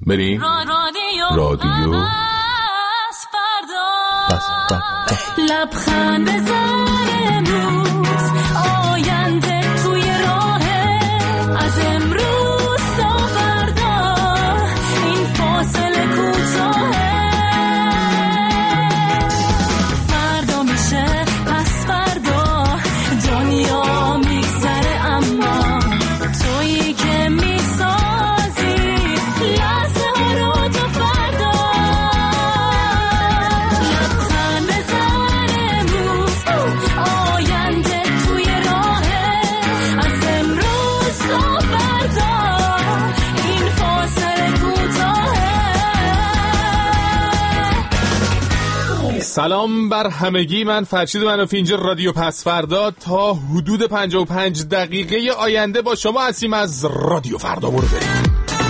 بریم رادیو لبخند بزن امروز، آینده توی راهه، از امروز تا فردا این فاصله کوتاهه، فردا میشه پس فردا دنیا میگذره، اما تویی که میسازی لحظه ها رو تا فردا. لبخند بزن امروز، آینده توی راهه، از امروز تا فردا این فاصله کوتاهه. سلام بر همگی، من فرشید منافی، اینجا رادیو پس فردا. تا حدود 55 دقیقه آینده با شما هستیم از رادیو فردا. برو بریم.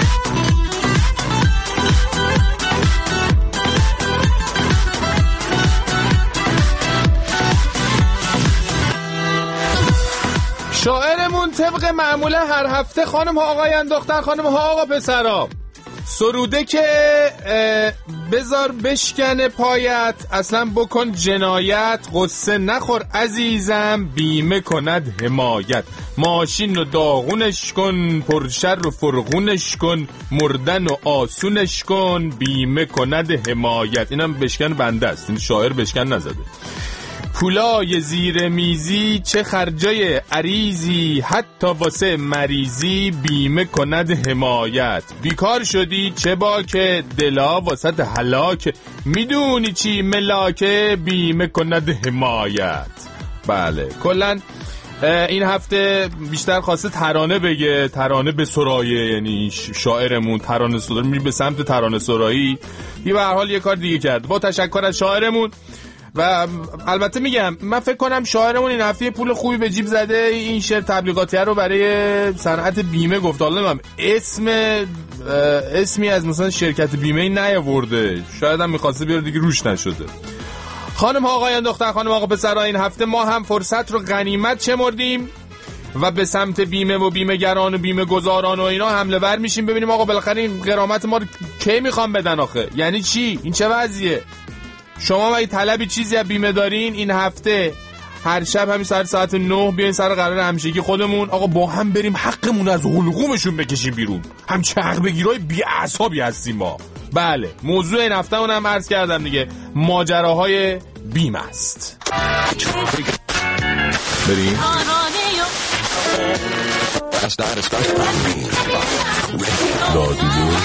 شاعرمون طبق معموله هر هفته خانم ها آقایان، دختر خانم ها آقا پسرا، سروده که بذار بشکنه پایت، اصلا بکن جنایت، قصه نخور عزیزم، بیمه کند حمایت، ماشین رو داغونش کن، پرشر رو فرغونش کن، مردن و آسونش کن، بیمه کند حمایت. اینم بشکن بنده است، این شاعر بشکن نزده. پولای زیر میزی چه خرجای عریضی، حتی واسه مریضی بیمه کند حمایت. بیکار شدی چه باکه، دلا واسه هلاک، میدونی چی ملاکه، بیمه کند حمایت. بله کلن این هفته بیشتر خواسته ترانه بگه، ترانه به سرایه، یعنی شاعرمون ترانه سرایی می به سمت ترانه سرایی. یه به هر حال یه کار دیگه کرد. با تشکر از شاعرمون. و البته میگم من فکر کنم شاعرمون این هفته پول خوبی به جیب زده، این شعر تبلیغاتی رو برای صنعت بیمه گفت. حالا نمیدونم اسمی از مثلا شرکت بیمه نیاورده، شاید هم می‌خواسته بیاره دیگه روش نشده. خانم ها آقایان، دختر خانم آقا پسرها، این هفته ما هم فرصت رو غنیمت شمردیم و به سمت بیمه و بیمه گران و بیمه گذاران و اینا حمله ور میشیم، ببینیم آقا بالاخره این غرامت ما رو کی میخوام بدن آخه؟ یعنی چی؟ این چه وضعیه؟ شما مگه طلبی چیزی از بیمه دارین؟ این هفته هر شب همین ساعت 9 بیاین سر قرار همشگی خودمون، آقا با هم بریم حقمون از حلقومشون بکشیم بیرون. هم چه حق بگیرای بی اعصابی هستیم ما. بله موضوع این هفته اونم عرض کردم دیگه، ماجراهای بیمه است. بریم رادیو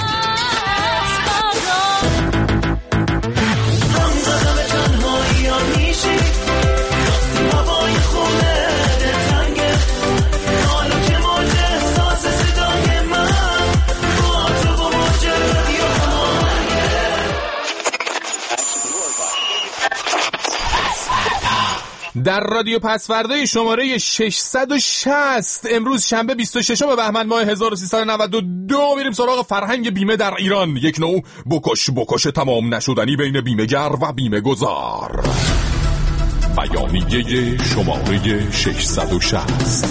در رادیو پسوردای شماره 660 امروز شنبه 26 بهمن ماه 1392 میریم سراغ فرهنگ بیمه در ایران. یک نوع بکش تمام نشدنی بین بیمه‌گر و بیمه گذار. بیانیه شماره 660.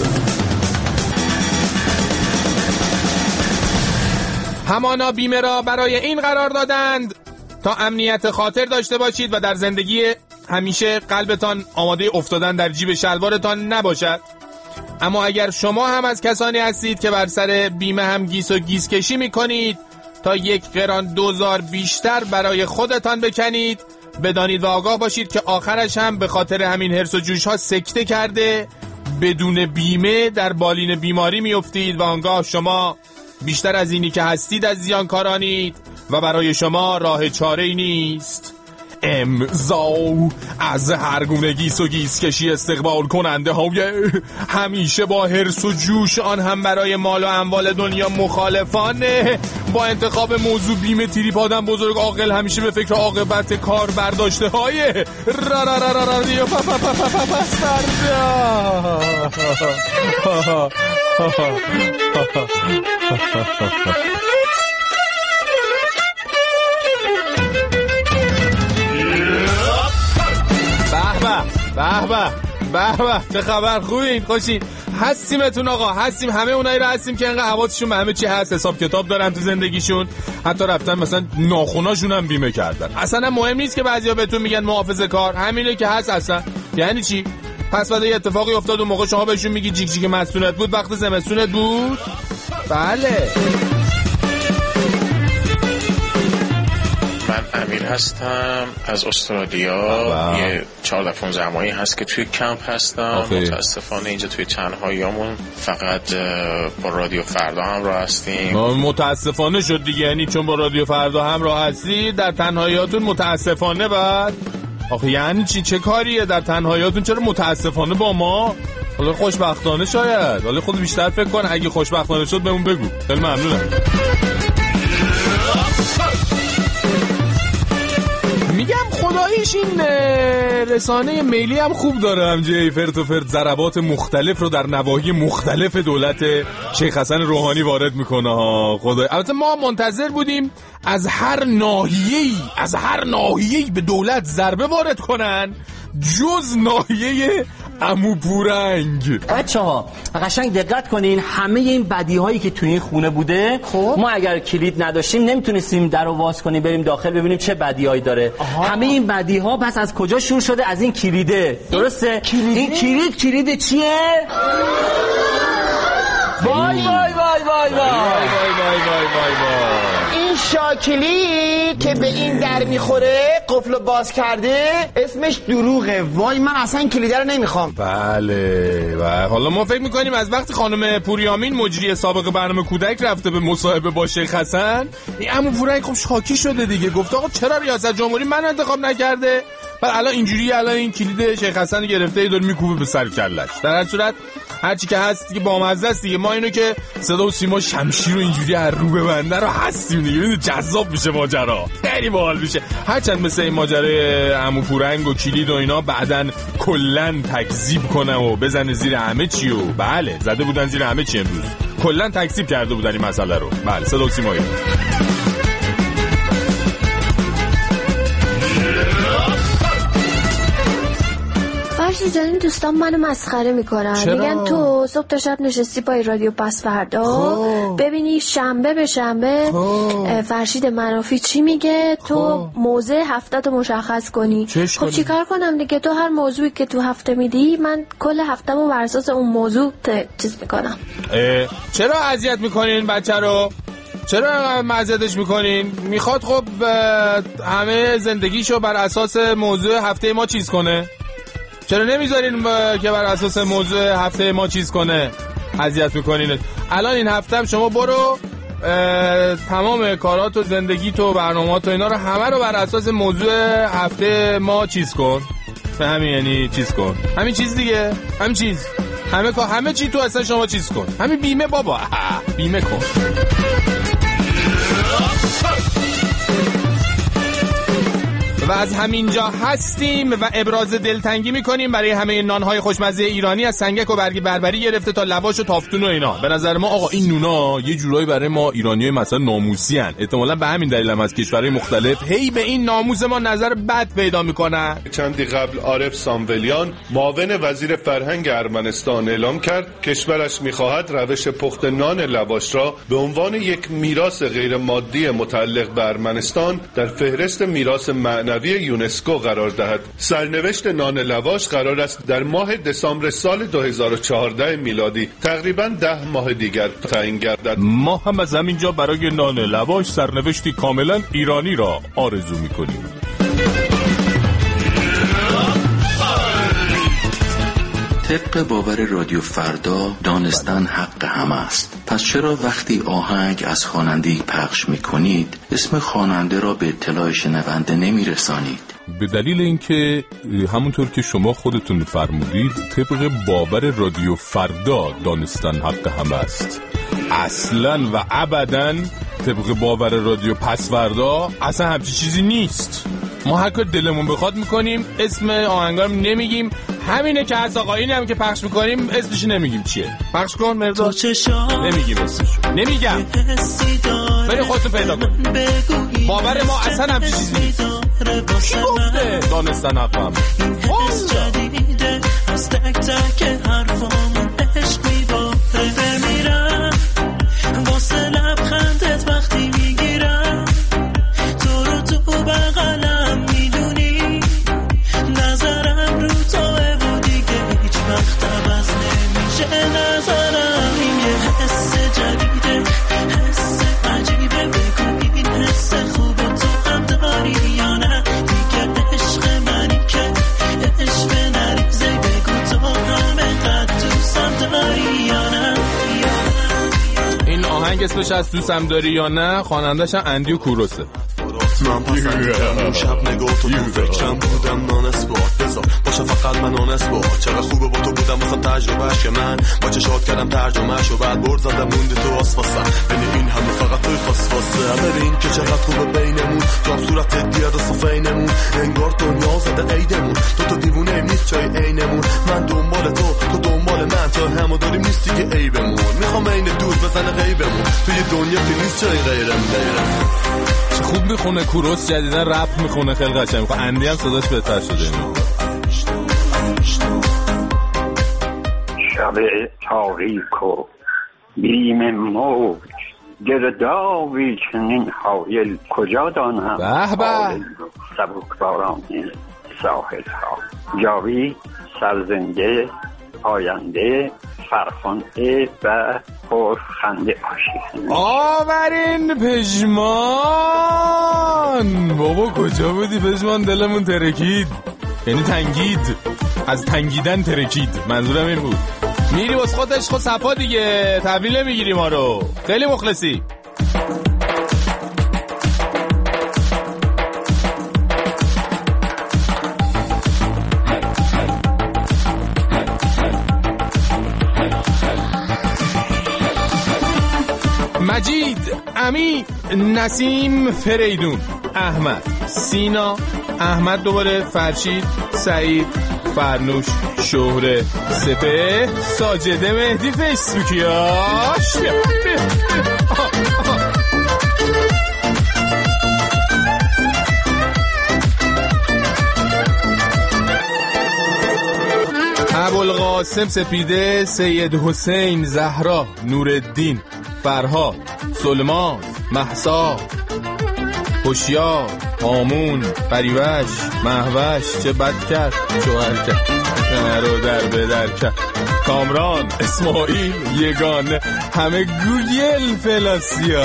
همانا بیمه را برای این قرار دادند تا امنیت خاطر داشته باشید و در زندگی همیشه قلبتان آماده افتادن در جیب شلوارتان نباشد. اما اگر شما هم از کسانی هستید که بر سر بیمه هم گیس و گیس کشی میکنید تا یک قران دوزار بیشتر برای خودتان بکنید، بدانید و آگاه باشید که آخرش هم به خاطر همین هرس و جوش ها سکته کرده بدون بیمه در بالین بیماری میافتید و آنگاه شما بیشتر از اینی که هستید از زیانکارانید و برای شما راه چاره‌ای نیست. امضا از هر گونه گیس و گیس کشی استقبال کننده های همیشه با هرس و جوش، آن هم برای مال و اموال دنیا مخالفانه. با انتخاب موضوع بیمه تریپ آدم بزرگ عاقل همیشه به فکر عاقبت کار برداشته های رادیو پس فردا. به به چه خبر، خوبین خوشین. هستیمتون آقا، هستیم. همه اونایی رو هستیم که انقدر حواسشون به همه چی هست، حساب کتاب دارن تو زندگیشون، حتی رفتن مثلا ناخوناشون هم بیمه کردن. اصلا مهم نیست که بعضیا بهتون میگن محافظه کار، همینه که هست. اصلا یعنی چی؟ پس بعد یه اتفاقی افتاد و موقع شما بهشون میگی جیک جیک مسئولیت بود، وقت زمستونت بود. بله. من امیر هستم از استرالیا. یه 14-15 ماهی هست که توی کمپ هستم. متاسفانه اینجا توی تنهاییامون فقط با رادیو فردا همراه هستیم. متاسفانه شد دیگه، یعنی چون با رادیو فردا همراه هستی در تنهاییاتون متاسفانه بعد. آخه یعنی چه کاریه در تنهاییاتون؟ چرا متاسفانه با ما؟ حالا خوشبختانه شاید. حالا خود بیشتر فکر کن، اگه خوشبختانه شد بهمون بگو. خیلی ممنونم. میگم خداییش این رسانه میلی هم خوب داره، همجه فرت و فرت ضربات مختلف رو در نواحی مختلف دولت شیخ حسن روحانی وارد میکنه ها. خدای، البته ما منتظر بودیم از هر ناحیه‌ای به دولت ضربه وارد کنن جز ناحیه عمو پورنگ. بچه‌ها قشنگ دقت کنین، همه این بدیهایی که توی این خونه بوده، ما اگر کلید نداشتیم نمیتونستیم درو باز کنیم بریم داخل ببینیم چه بدیهایی داره. همه این بدیها پس از کجا شروع شده؟ از این کلیده. درسته؟ این کلید چیه؟ وای وای وای وای وای. این شاکلی که به این در میخوره قفلو باز کرده اسمش دروغه. وای من اصلا این کلیده رو نمیخوام. بله و حالا ما فکر میکنیم از وقتی خانم پوریامین مجری سابق برنامه کودک رفته به مصاحبه با شیخ حسن، این عمو پورنگ خب شاکی شده دیگه. گفت آقا چرا ریاست جمهوری من انتخاب نکرده؟ بعد الان اینجوری الان این کلید شیخ حسن گرفته داره میکوبه به سر کلش. در هر صورت هرچی که هست دیگه بامزه است دیگه. ما اینو که صدا و سیما شمشیر رو اینجوری هر رو ببنده رو هستیم دیگه. ببینید جذاب میشه ماجرا، خیلی باحال میشه. هرچند مثل این ماجرای عمو پورنگ و کلید و اینا بعدن کلن تکذیب کنه و بزنه زیر همه چی و بله زده بودن زیر همه چی، امروز کلن تکذیب کرده بودن این مسئله رو. بله صدا و سیما. فرشی جان، دوستان منو مسخره میکنن. میگن تو صبح تا شب نشستی پای رادیو پس فردا ببینی شنبه به شنبه فرشید منافی چی میگه، تو موضوع هفته تو مشخص کنی. خب چیکار کنم دیگه؟ تو هر موضوعی که تو هفته میدی من کل هفتهمو بر اساس اون موضوع چیز میکنم. چرا اذیت میکنین بچه رو؟ چرا معذرتش میکنین؟ میخواد خب همه زندگیشو بر اساس موضوع هفته ما چیز کنه. چرا نمیذارین که بر اساس موضوع هفته ما چیز کنه؟ اذیت میکنین. الان این هفته هم شما برو تمام کارات و زندگیت و برنامه‌ات و اینا رو همه رو بر اساس موضوع هفته ما چیز کن. همین یعنی چیز کن. همین چیز دیگه. همین چیز. همه چی تو اصلا شما چیز کن. همین بیمه بابا. بیمه کن. و از همینجا هستیم و ابراز دلتنگی میکنیم برای همه نانهای خوشمزه ایرانی، از سنگک و برگ بربری گرفته تا لواش و تافتون و اینا. به نظر ما آقا این نونا یه جورایی برای ما ایرانیای مثلا ناموسی ان. احتمالاً به همین دلیل هم از کشورهای مختلف هی به این ناموس ما نظر بد پیدا میکنن. چندی قبل عارف سامولیان معاون وزیر فرهنگ ارمنستان اعلام کرد کشورش میخواهد روش پخت نان لواش را به عنوان یک میراث غیر مادی متعلق به ارمنستان در فهرست میراث معنوی یونسکو قرار دهد. سرنوشت نان لواش قرار است در ماه دسامبر سال 2014 میلادی تقریباً 10 ماه دیگر تعیین گردد. ما هم از همینجا برای نان لواش سرنوشتی کاملا ایرانی را آرزو می‌کنیم. طبق باور رادیو فردا دانستن حق همه است. پس چرا وقتی آهنگ از خواننده‌ای پخش می‌کنید اسم خواننده را به اطلاع شنونده نمی‌رسانید؟ به دلیل اینکه همونطور که شما خودتون فرمودید طبق باور رادیو فردا دانستن حق همه است. اصلاً و ابداً طبق باور رادیو پس فردا اصلا همچی چیزی نیست. ما هر کار دلمون بخواد میکنیم، اسم آهنگارم نمیگیم. همینه که از آقا اینم که پخش میکنیم اسمش نمیگیم چیه. پخش کن مرداد. نمیگیم اسمشو. نمیگم. برای خودتون پیدا کن. باور ما اصلا همچی چیزی نیست. کی گفته دانستن حقم؟ از تک تک حرفام عشق میباره بمیرم واسه لبخندت وقتی میگیرم تو رو تو بغلم میدونی نظرم رو توه و دیگه هیچ وقت عوض نمیشه نظرم این یه حس جدیده حس عجیبه بگو این حس خوبه تو هم داری یا نه دیگه عشق منی که عشق نریزه بگو تو هم اینقدر دوستم داری یا نه. این آهنگ اسمش از دوستم داری یا نه، خواننده‌ش اندیو کوروسه. من پسندیدم اون شب نگاه تو فکرم بودم نانسبات بذار باشه فقط من نانسبات چقدر خوبه با تو بودم مثلا تجربهش که من با چشات کردم ترجمهش و بعد برد زدم موندی تو آسفاسم بین این همه فقط توی خاصفاسه ببین که چقدر خوبه بینمون تو هم صورت دیاد و صفینمون انگار دنیا زده عیدمون تو دیوونه ایم نیست جای عینمون من دنبال تو دنبال من تا همو داریم نیستی که عیبمون میخوام این دور بزنه غیبمون توی دنیا که نیست جای غیرم خوب میخونه کوروس، جدیدن رپ میخونه، خیلی قشنگ میخونه. اندی هم صداش بهتر شده اینو. شب تاریک و بیم موج گردابی چنین حایل کجا دانم به سبکباران ساحل ها جاوی سرزنده آینده فرخنده و پرخنده باشی. آورین پژمان بابا کجا بودی پژمان؟ دلمون ترکید، یعنی تنگید، از تنگیدن ترکید، منظورم این بود. میری واسه خودش خود صفا دیگه، تحویل نمیگیری ما رو، خیلی مخلصی. مجید، امی، نسیم، فریدون، احمد، سینا، احمد دوباره، فرشید، سعید، فرنوش، شهره، سپه، ساجده، مهدی، فیسبوکیاش. ابوالقاسم، سپیده، سید حسین، زهرا، نورالدین، فرهاد، سلمان، مهسا، هوشیار، هامون، پریوش، مهوش، چه بد کرد شوهر کرد رو در به در کرد، کامران، اسماعیل، یگانه، همه گوگل فلاسیا.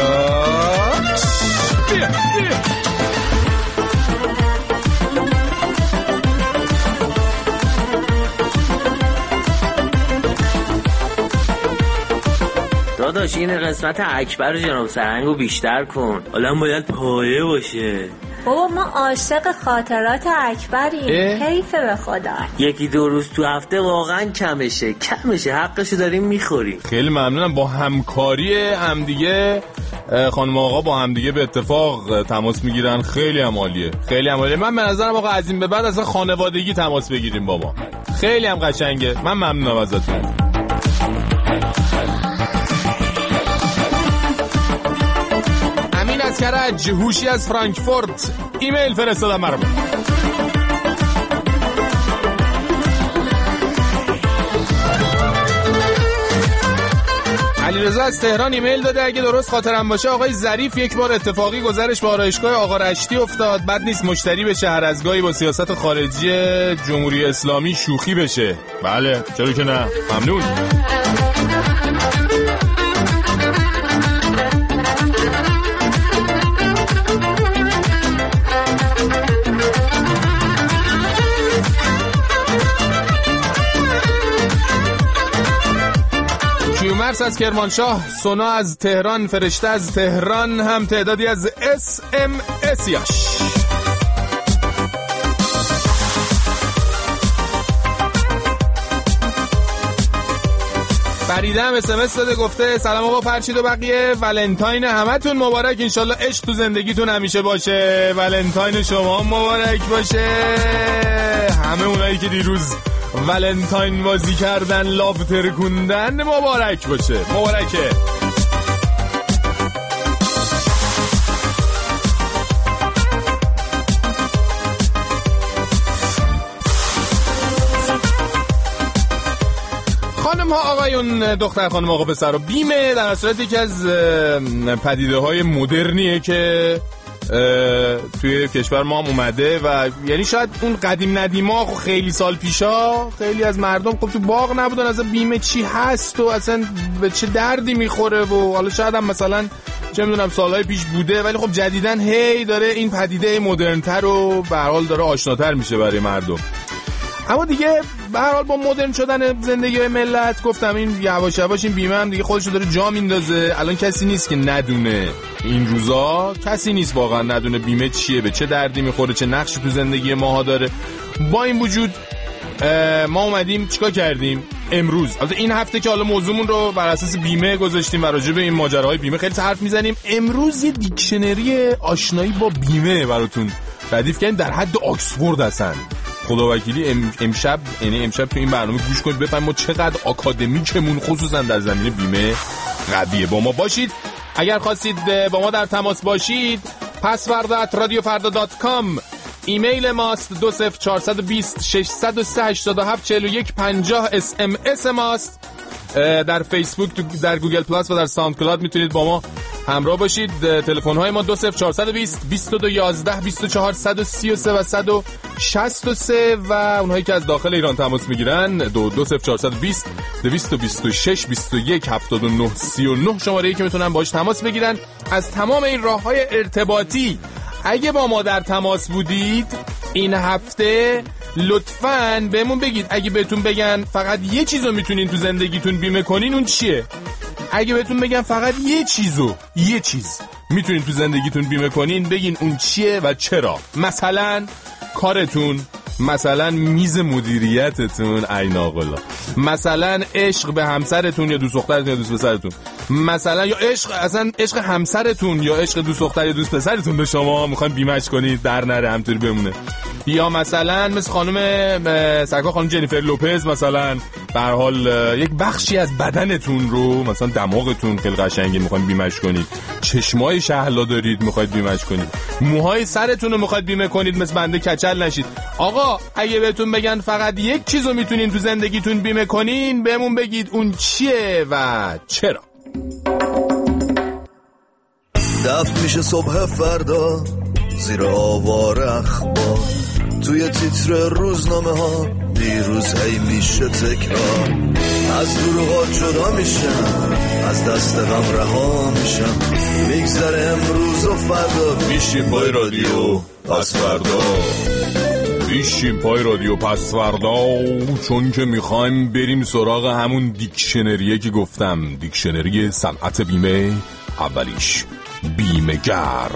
داداش این قسمت اکبر جناب سرهنگو بیشتر کن، حالا باید پایه باشه. بابا ما عاشق خاطرات اکبریم، حیفه به خدا. یکی دو روز تو هفته واقعا کمشه، حقشو داریم میخوریم. خیلی ممنونم. با همکاری همدیگه خانم آقا با همدیگه به اتفاق تماس میگیرن، خیلی هم عالیه، خیلی هم عالیه. من به نظرم آقا از این به بعد اصلا خانوادگی تماس بگیریم بابا، خیلی هم قشنگه. من ممنونم ازتون. از کرج، هوشی از فرانکفورت ایمیل فرستادم برام. علیرضا از تهران ایمیل داده اگه درست خاطرم باشه آقای ظریف یک بار اتفاقی گذرش به آرایشگاه آقا رشتی افتاد، بد نیست مشتری بشه، هر از گاهی با سیاست خارجی جمهوری اسلامی شوخی بشه. بله چرا که نه، ممنون. مرس از کرمانشاه، سونا از تهران، فرشته از تهران هم تعدادی از SMS یاش. فریده هم SMS داده، گفته سلام آقا فرشید و بقیه، ولنتاین همتون مبارک، انشالله عشق تو زندگیتون همیشه باشه، ولنتاین شما مبارک باشه، همه اونایی که دیروز ولنتاین بازی کردن، لاف ترکوندن، مبارک باشه، مبارکه. خانم خانم ها آقایون، دختر خانم آقا پسر، بیمه در اصل یکی از پدیده های مدرنیه که توی کشور ما هم اومده و یعنی شاید اون قدیم ندیما خیلی سال پیشا خیلی از مردم خب تو باغ نبودن اصلا بیمه چی هست و اصلا به چه دردی میخوره و حالا شاید هم مثلا چه میدونم سالهای پیش بوده، ولی خب جدیدن هی داره این پدیده مدرن‌تر و به هر حال داره آشناتر میشه برای مردم. اما دیگه به هر حال با مدرن شدن زندگی ملت گفتم این یواش یواش این بیمه هم دیگه خودشو داره جا میندازه. الان کسی نیست که ندونه، این روزا کسی نیست واقعا ندونه بیمه چیه، به چه دردی میخوره، چه نقشی تو زندگی ماها داره. با این وجود ما اومدیم چیکار کردیم امروز، البته این هفته که حالا موضوعمون رو بر اساس بیمه گذاشتیم و راجع به این ماجراهای بیمه خیلی حرف میزنیم، امروز یه دیکشنری آشنایی با بیمه براتون ردیف کردیم در حد آکسفورد هستن. خداوکیلی امشب تو این برنامه گوش کنید بفهمید ما چقدر آکادمیکمون خصوصا در زمینه بیمه قویه. با ما باشید. اگر خواستید با ما در تماس باشید passvarda@radiofarda.com ایمیل ماست 20420 603 87 41 50 SMS ماست. در فیسبوک، در گوگل پلاس و در ساوند کلاود میتونید با ما همراه باشید. تلفن های ما 20420 2211 24 133 و 163 و اونهایی که از داخل ایران تماس میگیرن 20420 226 21 79 39 شماره‌ای که میتونن باهاش تماس بگیرن. از تمام این راه‌های ارتباطی اگه با ما در تماس بودید این هفته لطفاً بهمون بگید. اگه بهتون بگن فقط یه چیزو میتونین تو زندگیتون بیمه کنین اون چیه؟ اگه بهتون بگن فقط یه چیز میتونین تو زندگیتون بیمه کنین بگین اون چیه و چرا. مثلا کارتون، مثلا میز مدیریتتون، ای ناقلا، مثلا عشق به همسرتون یا دوست دخترتون یا دوست پسرتون، مثلا یا عشق همسرتون یا عشق دوست دختر یا دوست پسرتون به شما میخواین بیمهش کنید در نره همطوری بمونه. یا مثلا مثل خانم جنیفر لوپز مثلا به هر حال یک بخشی از بدنتون رو، مثلا دماغتون خیلی قشنگه میخواین بیمهش کنید، چشمای شهلا دارید میخواید بیمهش کنید، موهای سرتون رو میخواید بیمه کنید مثل بنده کچل نشید. آقا اگه بهتون بگن فقط یک چیزو میتونین تو زندگیتون بیمه کنین بهمون بگید اون چیه و چرا. دفع میشه صبح فردا زیر آوار اخبار، توی تیتر روزنامه ها دیروز هی میشه تکرار، از دروغات جدا میشم، از دست غم رها میشم، میگذره امروز و فردا، میشیم پای رادیو پس فردا، بیشیم پای رادیو پس فردا، چون که میخوایم بریم سراغ همون دیکشنریه که گفتم، دیکشنری صنعت بیمه. اولیش بیمه‌گر.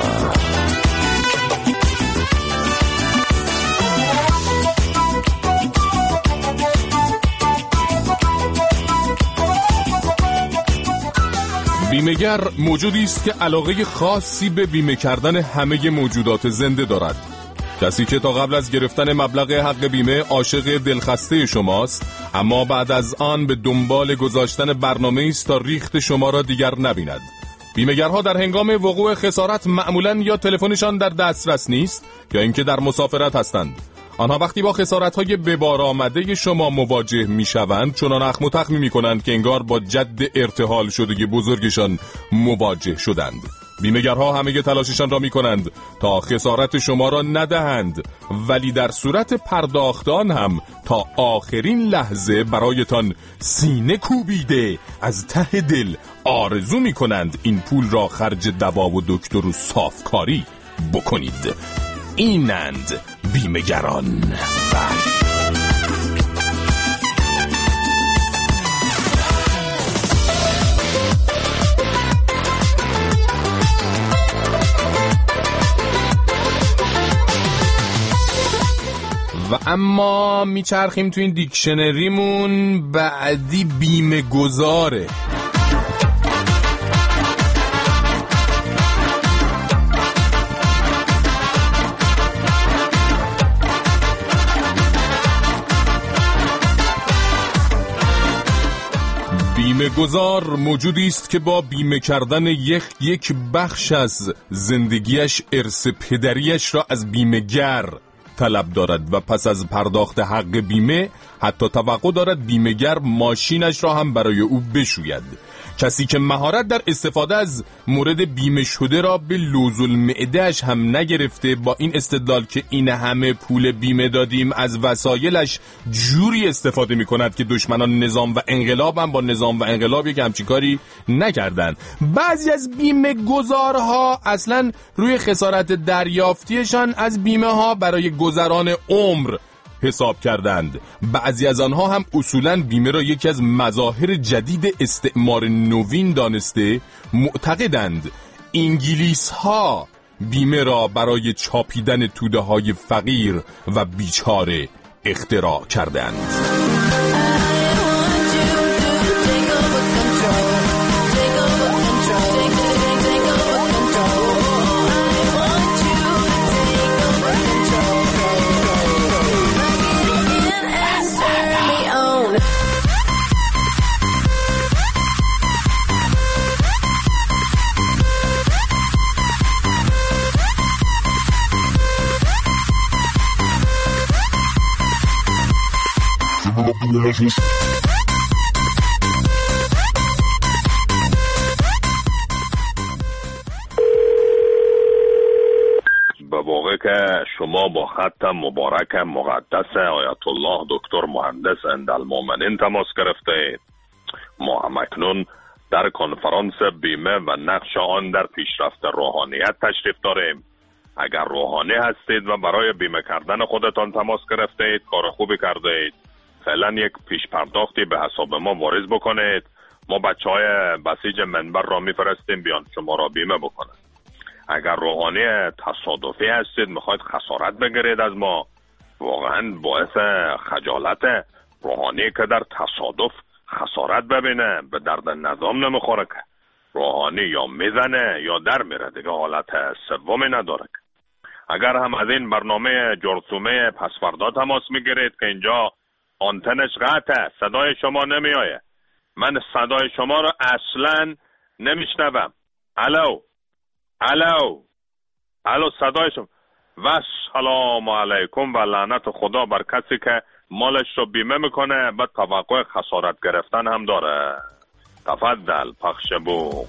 بیمه‌گر موجودی است که علاقه خاصی به بیمه کردن همه موجودات زنده دارد. کسی که تا قبل از گرفتن مبلغ حق بیمه عاشق دلخسته شماست، اما بعد از آن به دنبال گذاشتن برنامه‌ای است تا ریخت شما را دیگر نبیند. بیمه‌گرها در هنگام وقوع خسارت معمولاً یا تلفنشان در دسترس نیست یا اینکه در مسافرت هستند. آنها وقتی با خسارت‌های به بار آمده شما مواجه می‌شوند چنان اخم و تخم می‌کنند که انگار با جد ارتحال شده بزرگشان مواجه شدند. بیمه‌گرها همه تلاششان را می‌کنند تا خسارت شما را ندهند، ولی در صورت پرداخت آن هم تا آخرین لحظه برایتان سینه کوبیده از ته دل آرزو می‌کنند این پول را خرج دوا و دکتر و صافکاری بکنید. اینند بیمه‌گران. و اما میچرخیم تو این دیکشنریمون. بعدی بیمه گذاره. بیمه گذار موجودی است که با بیمه کردن یک بخش از زندگیش ارث پدریش را از بیمه‌گر طلب دارد و پس از پرداخت حق بیمه حتی توقع دارد بیمه‌گر ماشینش را هم برای او بشوید. کسی که مهارت در استفاده از مورد بیمه شده را به لوز المعده‌اش هم نگرفته، با این استدلال که این همه پول بیمه دادیم از وسایلش جوری استفاده می کند که دشمنان نظام و انقلاب هم با نظام و انقلاب یک همچین کاری نکردن. بعضی از بیمه گذارها اصلا روی خسارت دریافتیشان از بیمه ها برای گذران عمر حساب کردند. بعضی از آنها هم اصولاً بیمه را یکی از مظاهر جدید استعمار نوین دانسته معتقدند انگلیس ها بیمه را برای چاپیدن توده های فقیر و بیچاره اختراع کردند. به واقع که شما با خط مبارک مقدس آیت الله دکتر مهندس اندالمومنین تماس گرفتید. ما هم اکنون در کنفرانس بیمه و نقش آن در پیشرفت روحانیت تشریف داریم. اگر روحانی هستید و برای بیمه کردن خودتان تماس گرفتید، کار خوبی کردید. فعلا یک پیش پرداختی به حساب ما واریز بکنید. ما بچهای بسیج منبر را میفرستیم بیان شما را بیمه بکنند. اگر روحانی تصادفی هستید میخواید خسارت بگیرید از ما، واقعا باعث خجالت روحانی که در تصادف خسارت ببینه. به درد نظام نمیخوره که روحانی یا میزنه یا در میره، دیگه حالت سومی نداره. اگر هم از این برنامه جرثومه پسفردا تماس میگیرید که اینجا آنتنش قطعه، صدای شما نمیآیه، من صدای شما رو اصلا نمیشنوم. الو صدای شما. و سلام علیکم و لعنت خدا بر کسی که مالش رو بیمه میکنه بعد توقع خسارت گرفتن هم داره. تفضل پخش بوق.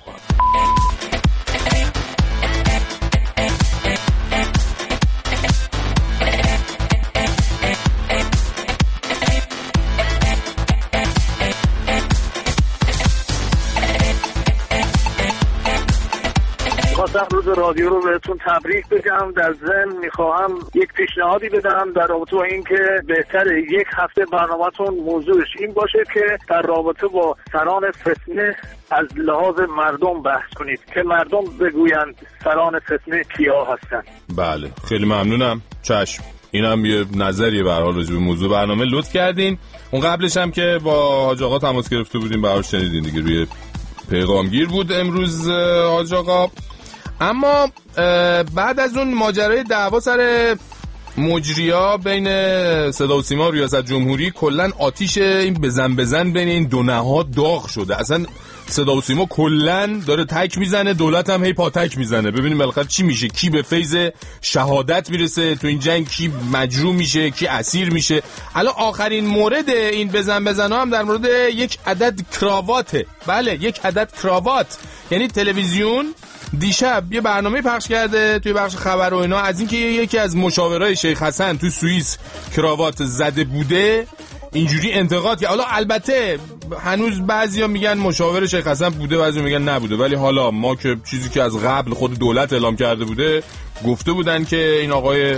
خواستم روز رادیو رو بهتون تبریک بگم. در ضمن میخواهم یک پیشنهادی بدم در رابطه با این که بهتره یک هفته برنامه‌تون موضوعش این باشه که در رابطه با سران فتنه از لحاظ مردم بحث کنید که مردم بگویند سران فتنه کیا هستن. بله خیلی ممنونم. چشم، اینم یه نظریه به هر حال راجع به موضوع برنامه لطف کردین. اون قبلش هم که با حاج آقا تماس گرفته بودیم به هر حال شنیدین دیگه، روی پیغامگیر بود امروز حاج آقا. اما بعد از اون ماجرای دعوا سر مجریا بین صدا و سیما و ریاست جمهوری، کلن آتیش این بزن بین این دو نهاد داغ شده. اصلا صدا و سیما کلن داره تک میزنه، دولت هم هی پاتک میزنه. ببینیم بالاخره چی میشه، کی به فیض شهادت میرسه تو این جنگ، کی مجروح میشه، کی اسیر میشه. الان آخرین مورد این بزن ها هم در مورد یک عدد کراواته. بله، یک عدد کراوات. یعنی تلویزیون دیشب یه برنامه پخش کرده توی بخش خبر و اینا از اینکه یکی از مشاورای شیخ حسن تو سوئیس کراوات زده بوده، اینجوری انتقاد که حالا البته هنوز بعضیا میگن مشاور شیخ حسن بوده، بعضیا میگن نبوده، ولی حالا ما که چیزی که از قبل خود دولت اعلام کرده بوده گفته بودن که این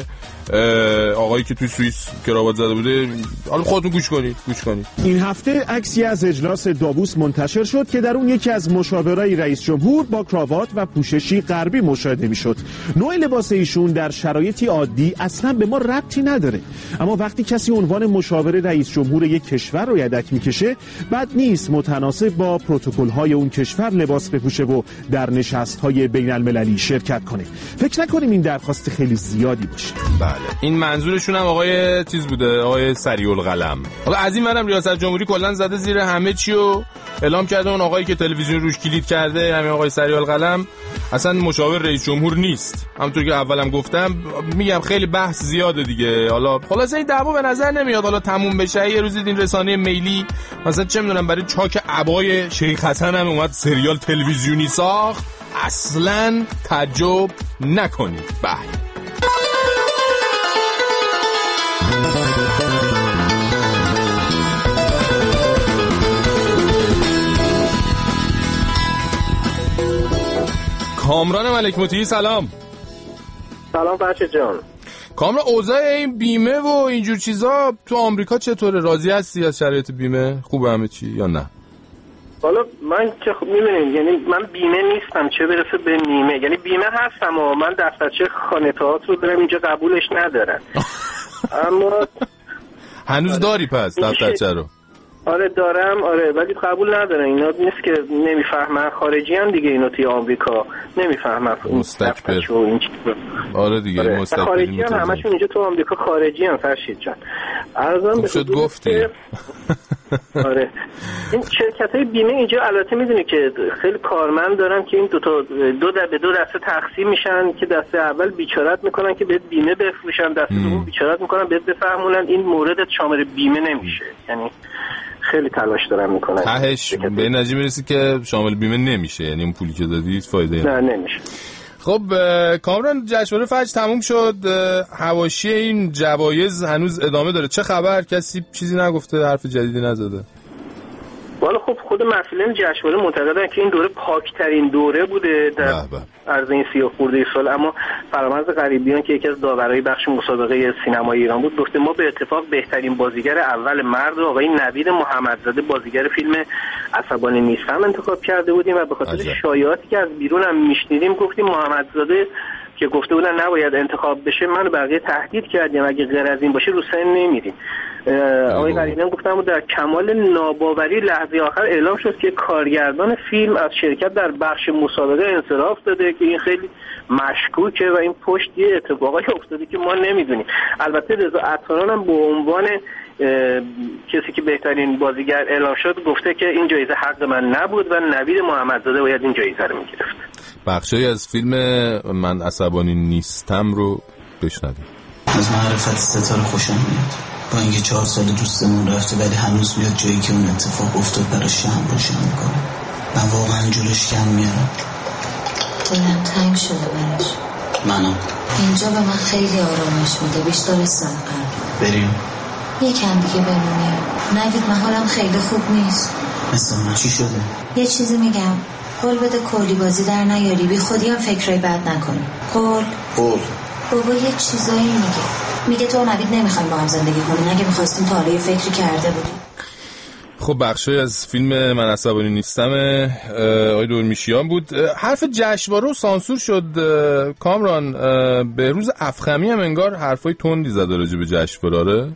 آقایی که توی سوئیس کراوات زده بوده. حالا خودتون گوش کنید. این هفته عکسی از اجلاس داووس منتشر شد که در اون یکی از مشاورای رئیس جمهور با کراوات و پوششی غربی مشاهده میشد. نوع لباس ایشون در شرایطی عادی اصلا به ما ربطی نداره، اما وقتی کسی عنوان مشاور رئیس جمهور یک کشور رو یدک میکشه، بد نیست متناسب با پروتکل‌های اون کشور لباس بپوشه و در نشست‌های بین‌المللی شرکت کنه. فکر نکنیم این درخواست خیلی زیادی باشه. بله، این منظورشون هم آقای چیز بوده، آقای سریع القلم. حالا از این برم ریاست جمهوری کلا زده زیر همه چی و اعلام کرده اون آقایی که تلویزیون روش کلید کرده، همین آقای سریع القلم، اصلا مشاور رئیس جمهور نیست. همونطور که اولم گفتم میگم خیلی بحث زیاده دیگه. حالا خلاص این دعوا به نظر نمیاد حالا تموم بشه. یه روزی این رسانه ملی مثلا چه میدونم برای چاک عبای شیخ حسن هم اومد سریال تلویزیونی ساخت، اصلا تعجب نکنید. بله کامران ملک مطیعی سلام. سلام فرشید جان. کامران اوضاع این بیمه و اینجور چیزا تو آمریکا چطوره؟ راضی هستی از شرایط بیمه؟ خوبه همه چی یا نه؟ حالا من که می‌بینید یعنی من بیمه نیستم چه برسه به نیمه. یعنی بیمه هستم و من دفترچه خانه تئاتر رو دارم اینجا قبولش ندارن. اما هنوز داری پس دفترچه رو؟ آره دارم، آره ولی قبول ندارن. اینا نیست که نمیفهمن، خارجی هم دیگه اینا توی آمریکا نمیفهمن مستکبر. آره دیگه آره. مستکبر خارجی هم همشون اینجا تو آمریکا خارجی هم فرشید جان. ارزم شد گفتی. آره این شرکت‌های بیمه اینجا البته میدونی که خیلی کارمند دارن که این به دو دسته تقسیم میشن که دسته اول بیچارت میکنن که بهت بیمه بفروشن، دسته دوم بیچارت میکنن بهت بفهمونن این موردت شامل بیمه نمیشه. یعنی خیلی تلاش دارن میکنن تهش به این نتیجه میرسی که شامل بیمه نمیشه، یعنی اون پولی که دادی فایده نه نمیشه. خب کامران جشنواره فجر تموم شد، حواشی این جوایز هنوز ادامه داره. چه خبر؟ کسی چیزی نگفته؟ حرف جدیدی نزده؟ والا خب خود مسئولین جشنواره معتقدن که این دوره پاکترین دوره بوده در عرض این 30 خورده سال. اما فرامرز غریبیان که یکی از داورای بخش مسابقه سینمای ایران بود گفته ما به اتفاق بهترین بازیگر اول مرد آقای نوید محمدزاده بازیگر فیلم عصبانی نیستم انتخاب کرده بودیم و به خاطر شایعاتی که از بیرون هم میشنیدیم گفتیم محمدزاده که گفته بودن نباید انتخاب بشه، منو بقیه تهدید کردیم اگه غیر از این باشه رو سن نمیریم. آقای غریبیان گفتم در کمال ناباوری لحظه آخر اعلام شد که کارگردان فیلم از شرکت در بخش مسابقه انصراف داده که این خیلی مشکوکه و این پشت یه اتفاقی افتاده که ما نمیدونیم. البته رضا عطاران هم به عنوان کسی که بهترین بازیگر اعلام شد گفته که این جایزه حق من نبود و نوید محمدزاده باید این جایزه رو میگرفت. بخشی از فیلم من عصبانی نیستم رو بشنویم. از معرفت ستاره خوشم میاد، با اینکه 4 سال دوستمون رفته ولی هنوز میاد جایی که اون اتفاق افتاد براش شم روشن میکنه. من واقعا جلوش کم میارم. دلم تنگ شده براش. منم. اینجا به من خیلی آرامش میده، بیشتر از سرقر. بریم یکم دیگه بمونیم. نوید من حالم خیلی خوب نیست. مثلا چی شده؟ یه چیزی میگم، قول بده کلی بازی در نیاری، بی خودی هم فکرای بد نکنی. قول بابا یه چیزایی میگه تو نوید نمیخوایم با هم زندگی کنیم، اگه میخواستیم تا حالا یه فکری کرده بودیم. خب بخشی از فیلم من عصبانی نیستم آقای دورمیشیان بود. حرف جشنواره رو سانسور شد کامران. به روز افخمی هم انگار حرفای تندی زد راجع به جشنواره.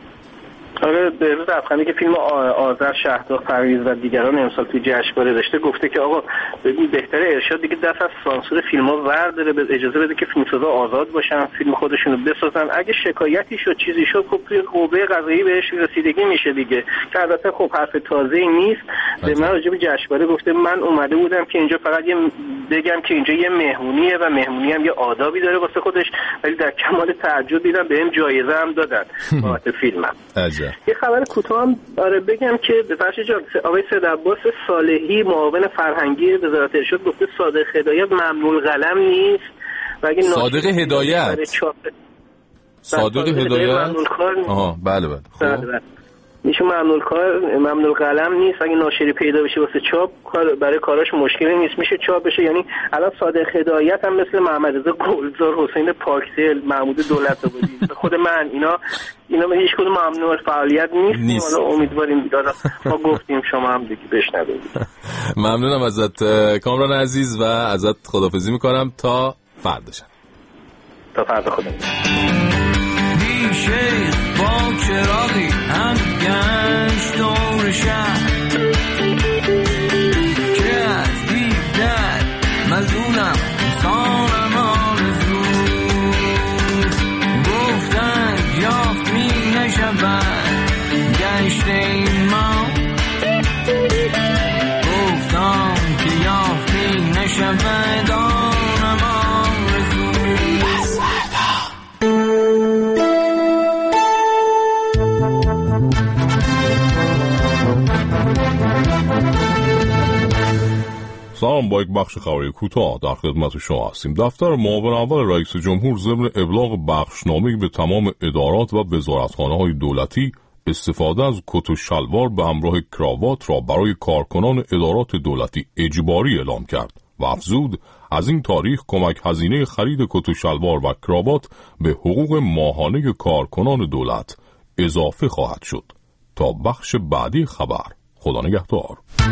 آره به روز افخمی که فیلم آذر شهرداغ پرویز و دیگران امسال توی جشنواره داشته گفته که آقا ببین بهتره ارشاد دیگه دست از سانسور فیلم‌ها ورداره، اجازه بده که فیلمسازا آزاد باشن، فیلم خودشونو بسازن. اگه شکایتی شد چیزی شد خب توی قوه قضایی بهش رسیدگی میشه دیگه، که البته خب حرف تازه‌ای نیست. به من راجع به جشنواره گفته من اومده بودم که اینجا فقط بگم که اینجا یه مهمونیه و مهمونی هم یه آدابی داره واسه خودش، ولی در کمال تعجب دیدم بهم جایزه هم دادن بابت فیلمم. یه خبر کوتاه هم بگم که به فرشید جان آقای سید عباس صالحی معاون فرهنگی وزارت ارشاد گفته صادق هدایت ممنوع القلم نیست و اگه صادق هدایت آها بله میشه ممنوع القلم نیست، اگه ناشری پیدا بشه واسه چاپ برای کاراش مشکلی نیست، میشه چاپ بشه. یعنی الان صادق هدایت هم مثل محمد رضا گلزار، حسین پاکسل، محمود دولت‌آبادی خود من اینا هیچ کدوم ممنوع فعالیت نیست. حالا امیدواریم دادا ما گفتیم شما هم دیگه بشنوید. ممنونم ازت کامران عزیز و ازت خداحافظی میکنم تا فردا. تا فردا خدا. شیخ با چراغی هم گشت دور شهر که از دیدن مزونم سانم آرزو گفتن یافت می نشود گشت این ما گفتم که یافت می نشود سلام، با یک بخش خبری کوتاه در خدمت شما هستیم. دفتر معاون اول رئیس جمهور ضمن ابلاغ بخشنامه‌ای به تمام ادارات و وزارتخانه‌های دولتی استفاده از کت و شلوار به همراه کراوات را برای کارکنان ادارات دولتی اجباری اعلام کرد و افزود از این تاریخ کمک هزینه خرید کت و شلوار و کراوات به حقوق ماهانه کارکنان دولت اضافه خواهد شد. تا بخش بعدی خبر، خدا نگهدار.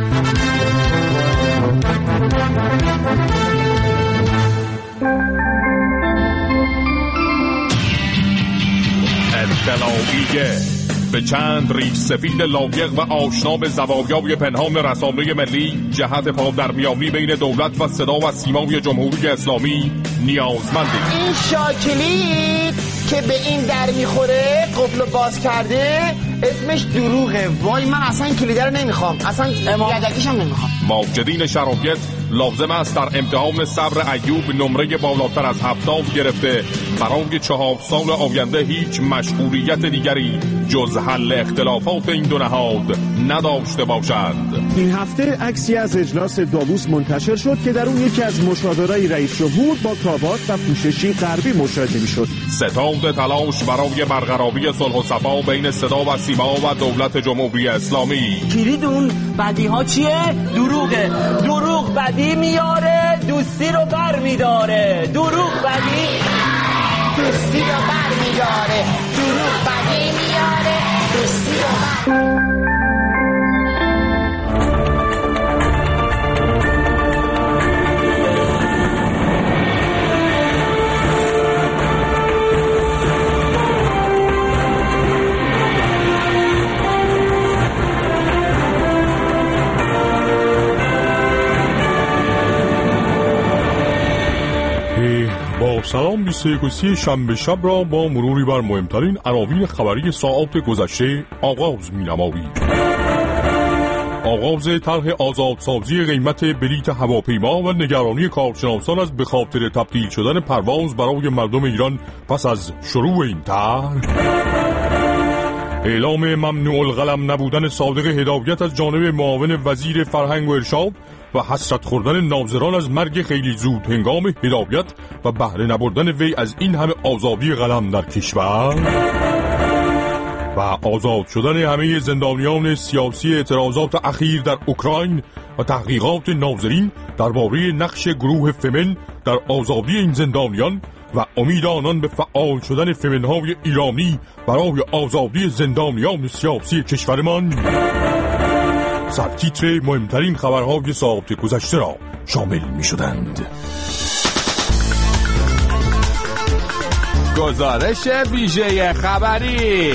اطلاعیه به چند ریش سفید لاغر و آشنا به زوایای پنهان رسانه ملی جهت پادرمیانی بین دولت و صدا و سیمای جمهوری اسلامی نیازمندیم. این شاکلیت که به این در میخوره قفل باز کرده اسمش دروغه. وای من اصلا کلیده رو نمیخوام، اصلا یدکیش هم نمیخوام. موجدین شرایط لازم است در امتحان صبر ایوب نمره بالاتر از 70 گرفته برای 4 سال آینده هیچ مشغولیت دیگری جز حل اختلافات این دو نهاد نداشته باشند. این هفته عکسی از اجلاس داووس منتشر شد که در اون یکی از مشاورای رئیس جمهور با کراوات و پوششی غربی مشاهده میشد. ستاد تلاش برای برقراری صلح و صفا بین صدا و سیما و دولت جمهوری اسلامی. کلید اون بدی ها چیه؟ دروغه. دروغ بدی میاره، دوستی رو بر میداره. دروغ بدی دوستی رو بر میداره. دروغ بدی میاره، دوستی رو بر. با سلام 21 شنبه شب را با مروری بر مهمترین عناوین خبری ساعات گذشته آغاز می‌نماییم. آغاز طرح آزادسازی قیمت بلیط هواپیما و نگرانی کارشناسان از به خاطر تبدیل شدن پرواز برای مردم ایران پس از شروع این طرح. اعلام ممنوع القلم نبودن صادق هدایت از جانب معاون وزیر فرهنگ و ارشاد و حسرت خوردن ناظران از مرگ خیلی زود هنگام هدایت و بهره نبردن وی از این همه آزادی قلم در کشور و آزاد شدن همه زندانیان سیاسی اعتراضات اخیر در اوکراین و تحقیقات ناظرین درباره نقش گروه فمن در آزادی این زندانیان و امید آنان به فعال شدن فمن‌های ایرانی برای آزادی زندانیان سیاسی کشورمان. سرتیتر مهمترین خبرهای ساعت گذشته را شامل می شدند. گزارش ویژه خبری.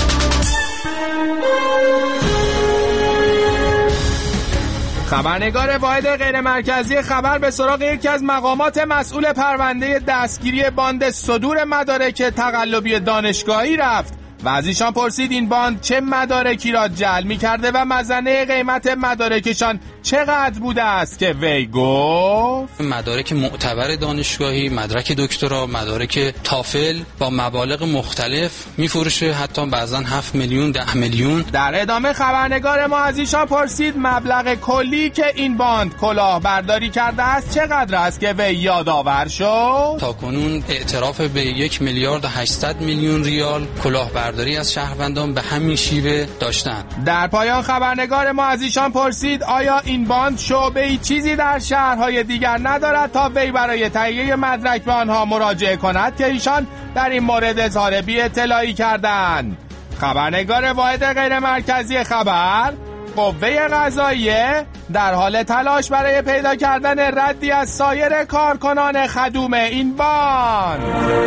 خبرنگار واحد غیر مرکزی خبر به سراغ یکی از مقامات مسئول پرونده دستگیری باند صدور مدارک تقلبی دانشگاهی رفت و از ایشان پرسید این باند چه مدارکی را جعل می کرده و مزنه قیمت مدارکشان چقدر بوده است که وی گفت مدارک معتبر دانشگاهی، مدرک دکترا، مدارک تافل با مبالغ مختلف میفروشه، حتی بعضا 7 میلیون 10 میلیون. در ادامه خبرنگار ما از ایشان پرسید مبلغ کلی که این باند کلاهبرداری کرده است چقدر است که وی یادآور شد. تاکنون اعتراف به 1 میلیارد و 800 میلیون ریال کلاهبرداری از شهروندان به همین شیوه داشتند. در پایان خبرنگار ما از ایشان پرسید آیا این باند شعبه‌ای چیزی در شهرهای دیگر ندارد تا وی برای تهیه مدرک به آنها مراجعه کند که ایشان در این مورد اظهار بی اطلاعی کردند. خبرنگار واحد غیر مرکزی خبر قوه قضاییه در حال تلاش برای پیدا کردن ردی از سایر کارکنان خدوم این باند.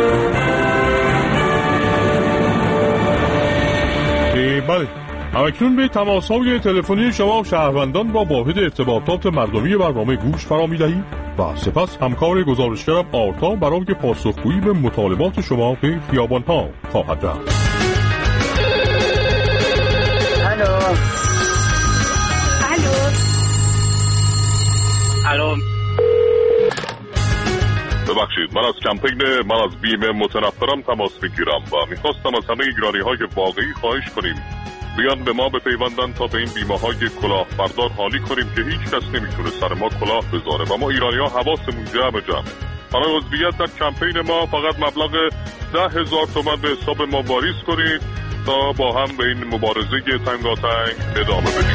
بله، اکنون به تماس‌های تلفنی شما شهروندان با واحد ارتباطات مردمی برنامه گوش فرا می‌دهیم و سپس همکار گزارشگرم آرتا برای پاسخگویی به مطالبات شما به خیابان‌ها خواهد رفت. الو. ببخشید، من از کمپین من از بیمه متنفرم تماس میگیرم و میخواستم از همه ایرانی های واقعی خواهش کنیم بیان به ما بپیوندن تا به این بیمه های کلاهبردار حالی کنیم که هیچ کس نمیتونه سر ما کلاه بذاره و ما ایرانی ها حواسمون جمعه. برای عضویت در کمپین ما فقط مبلغ 10,000 تومان به حساب ما واریز کنید تا با هم به این مبارزه تنگاتنگ ادامه بدیم.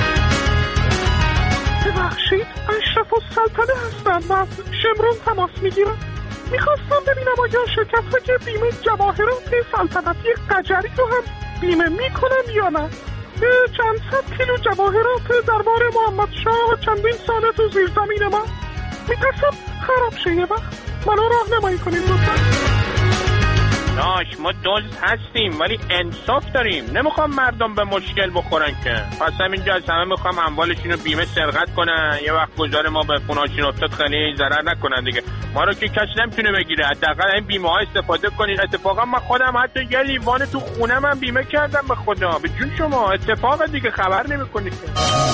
ببخشید، اشرف السلطنه هستم و از شمرون تماس میگیرم. میخواستم ببینم آیا شرکت‌های بیمه جواهرات سلطنتی قجری رو هم بیمه میکنن یا نه. چند صد کیلو جواهرات دربار محمد شاه چندین ساله تو زیر زمین ما. میترسم خراب شه یه وقت. منو راهنمایی کنید لطفا. داش ما دزد هستیم ولی انصاف داریم، نمیخوام مردم به مشکل بخورن که. پس همینجا از همه میخوام اموالشون رو بیمه سرقت کنن، یه وقت گذار ما به خونه‌هاشون افتاد خیلی ضرر نکنن دیگه. ما رو که کسی نمیتونه بگیره، حداقل این بیمه ها استفاده کنین. اتفاقا من خودم حتی یه لیوان تو خونه من بیمه کردم به خدا، به جون شما. اتفاق دیگه خبر نمیکنید که.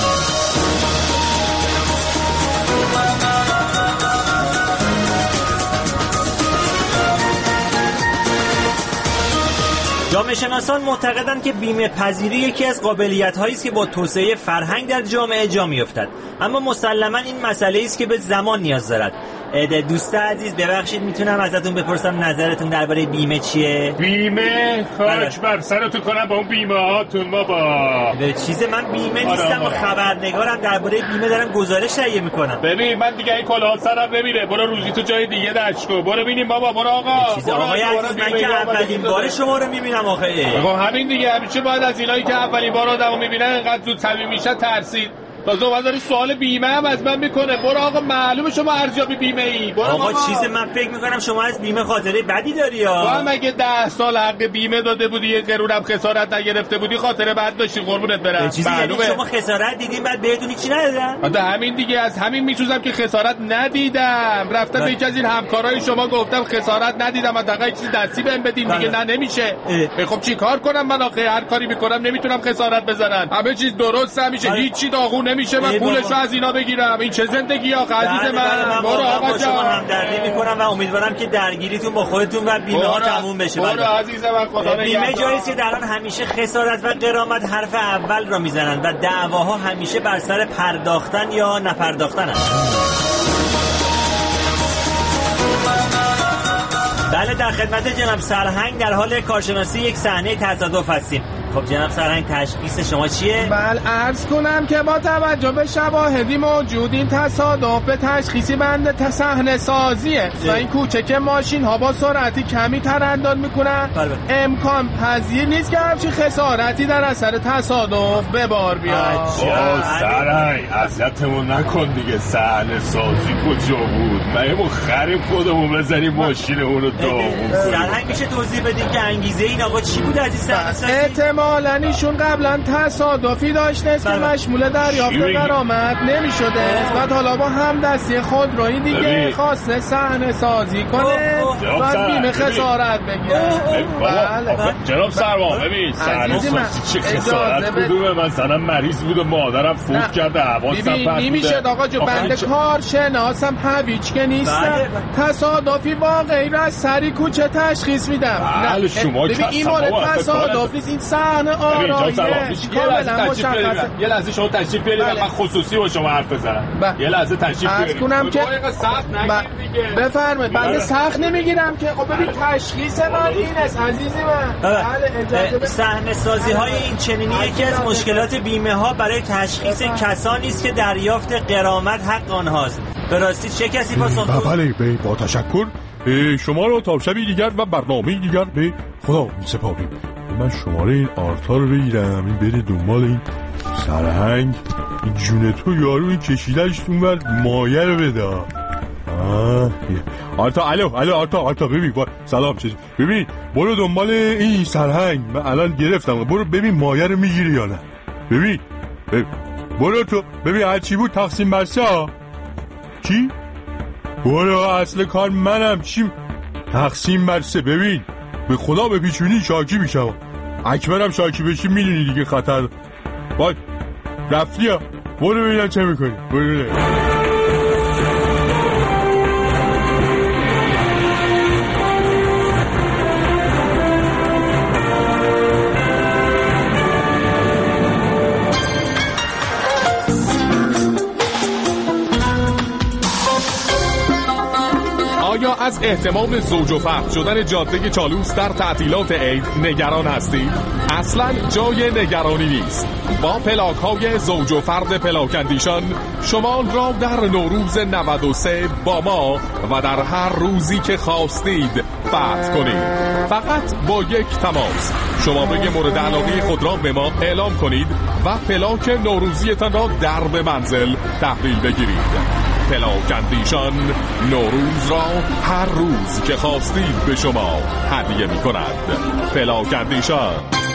جامعه شناسان معتقدند که بیمه پذیری یکی از قابلیت‌هایی است که با توسعه فرهنگ در جامعه جا می‌افتد، اما مسلماً این مسئله است که به زمان نیاز دارد. دوست عزیز ببخشید میتونم ازتون بپرسم نظرتون درباره بیمه چیه؟ بیمه خاک بر سرتون کنم با اون بیمه هاتون بابا. به چیز من بیمه نیستم و خبرنگارم، درباره بیمه دارم گزارش تهیه میکنم. ببین من دیگه این کلاه سرم نمیره، برو روزی تو جای دیگه دشکو، برو ببینیم بابا، برو آقا. چیز آقای عزیز من که اولین بار شما رو میبینم آخه. آقا همین دیگه، همیشه باید از اینایی که اولین بار آدمو میبینن انقدر زود صمیمی میشه ترسید. تازه اومد سوال بیمه هم از من میکنه. برو آقا، معلومه شما ارزیابی بیمه ای. برو آقا چیز من فکر میکنم شما از بیمه خاطره بدی داری یا؟ تو هم اگه 10 سال حق بیمه داده بودی یه قرونم خسارت نگرفته بودی خاطره بد داشتی قربونت برم. معلومه شما خسارت دیدین بعد بهتون چی ندادن؟ آده همین دیگه، از همین میچوزم که خسارت ندیدم. رفتم به یکی از این همکارای شما گفتم خسارت ندیدم، حداقل چیزی دستی بهم بدین دیگه. نه نمیشه. خب چیکار کنم من آخه؟ هر کاری میکنم نمیتونم خسارت بزنم. همه چیز درست میشه، هیچی داغون نمیشه. من پولشو از اینا بگیرم. این چه زندگی آخه عزیز من. برو آقا جان، همدردی میکنم و امیدوارم که درگیریتون با خودتون و بیمه ها تموم بشه. برو عزیز من، خدا نگهدار. بیمه جاییه که در آن همیشه خسارت و غرامت حرف اول را میزنند و دعواها همیشه بر سر پرداختن یا نپرداختن است. بله در خدمت جناب سرهنگ در حال کارشناسی یک صحنه تصادف هستیم. خب جناب سرهنگ تشخیص شما چیه؟ بله عرض کنم که با توجه به شواهدی موجود این تصادف به تشخیصی بنده صحنه سازیه و این کوچک ماشین ها با سرعتی کمی تردد میکنن. امکان پذیر نیست که همچین خسارتی در اثر تصادف به بار بیاد. سرهنگ اذیتمون نکن دیگه، صحنه سازی کجا بود؟ ما خریم خودمون بزنیم ماشینمون رو داغون. سرهنگ میشه توضیح بدین که انگیزه این آقا چی بود از این صحنه سازی؟ احتمالاً ایشون قبلا تصادفی داشته که مشمول دریافت غرامت نمی‌شده و حالا با همدستی خودرویی دیگه خواسته صحنه سازی کنه و بیمه خسارت بگیره. بله جناب سروان ببین صحنه سازی چه خسارت کدومه؟ مثلا مریض بود و مادرم فوت کرده حواسم پرت بوده. نمیشه آقا جو، بنده کارشناسم هویج که نیستم. تصادفی با غیر از سری کوچه تشخیص میدم. بله شما ببین این مورد تصادف نیست، این صحنه آراییه کاملا مشخصه. یه لحظه شما تشریف بیارید من خصوصی با شما حرف بزنم. یه لحظه تشریف بیارید. کنم که بفرمایید. بنده سخت نمیگیرم که. خب ببین تشخیص من این است عزیزی من. بله صحنه سازی های این چنینی یکی از مشکلات بیمه ها برای تشخیص کسانی است که دریافت غرامت حق آنهاست. به راستی چه کسی پاسخ؟ بله با تشکر. شما رو تا شبی دیگر و برنامه دیگر به خدا می‌سپاریم. من شماره این آرتا رو بگیرم، این بره دنبال این سرهنگ. این جون تو یارو این کشیدنش اونور مایه رو بده. آرتا الو آرتا ببین سلام چیزی. ببین برو دنبال این سرهنگ، من الان گرفتم. برو ببین مایه رو میگیری یا نه. ببین برو تو ببین هرچی بود تقسیم برسه ها. چی؟ برو اصل کار منم. چی تقسیم برسه؟ ببین به خدا به پیچونی شاکی میشم. اکبرم شاکی بشی میدونی دیگه خطر. وای رفتی ها. برو ببینم چه میکنی. برو از احتمال زوج و فرد شدن جاده چالوس در تعطیلات عید نگران هستید؟ اصلا جای نگرانی نیست. با پلاک های زوج و فرد پلاکندیشان شما را در نوروز 93 با ما و در هر روزی که خواستید فتح کنید. فقط با یک تماس شماره مورد علاقه خود را به ما اعلام کنید و پلاک نوروزیتان را در به منزل تحویل بگیرید. پلاکندیشان نوروز را هر روز که خواستید به شما هدیه می کند. پلاکندیشان.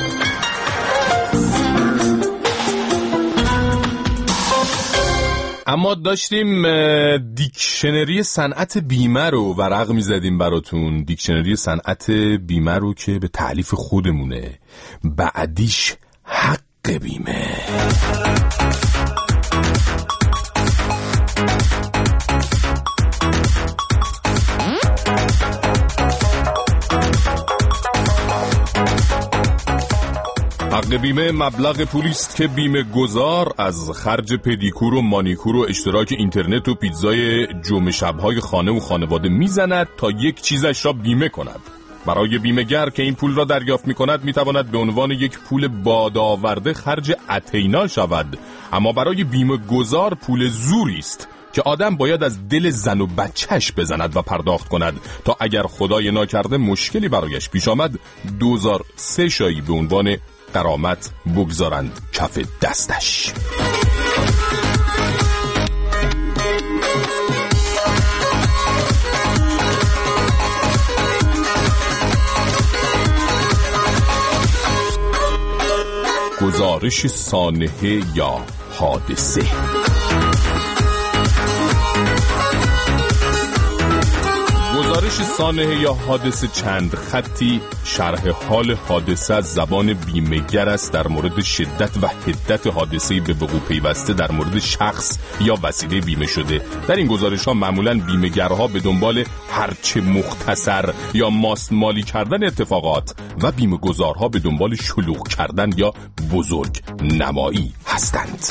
اما داشتیم دیکشنری صنعت بیمه رو ورق می‌زدیم براتون. دیکشنری صنعت بیمه رو که به تألیف خودمونه. بعدیش حق بیمه. حق بیمه مبلغ پولی است که بیمه گذار از خرج پدیکور و مانیکور و اشتراک اینترنت و پیتزای جمعه شب‌های خانه و خانواده میزند تا یک چیزش را بیمه کند. برای بیمه‌گر که این پول را دریافت می‌کند می‌تواند به عنوان یک پول بادآورده خرج اتینا شود، اما برای بیمه گذار پول زوری است که آدم باید از دل زن و بچهش بزند و پرداخت کند تا اگر خدای ناکرده مشکلی برایش پیش آمد 2003 شایی به عنوان غرامت بگذارند کف دستش. گزارش سانحه یا حادثه. گزارش سانحه یا حادثه چند خطی شرح حال حادثه از زبان بیمه‌گر است در مورد شدت و حدت حادثه‌ای به وقوع پیوسته در مورد شخص یا وسیله بیمه شده. در این گزارش‌ها معمولاً بیمه‌گرها به دنبال هرچه مختصر یا ماستمالی کردن اتفاقات و بیمه‌گذارها به دنبال شلوغ کردن یا بزرگ نمایی هستند.